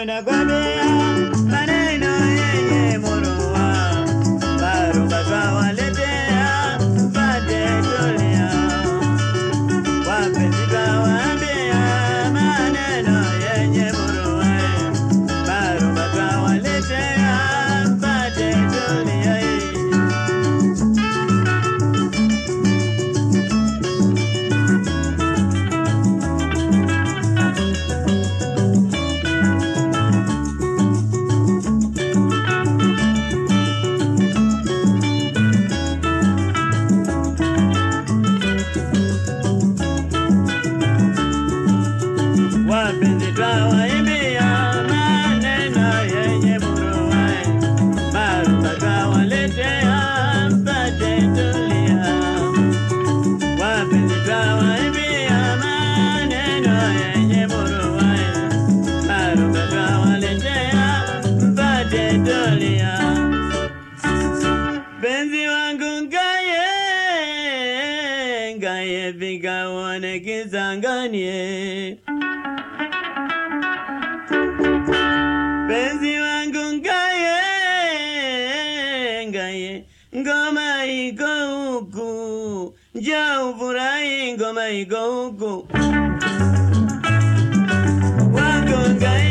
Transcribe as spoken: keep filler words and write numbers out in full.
wanakwambia maneno yenye murua, barumba twawaletea mpate tulia. Wapenzi twawaambia maneno yenye murua, barumba twawaletea mpate tulia. Wapenzi twawaimbia maneno yenye murua, barumba twawaletea mpate tulia. Wapenzi twawaimbia maneno yenye murua, barumba twawaletea mpate tulia. Penzi wangu ngaye, ngaye fika uone kisanganie. Penzi wangu ngaye, ngaye, ngoma iko huku, njoo ufurahi ngoma iko huku. Wangu ngaye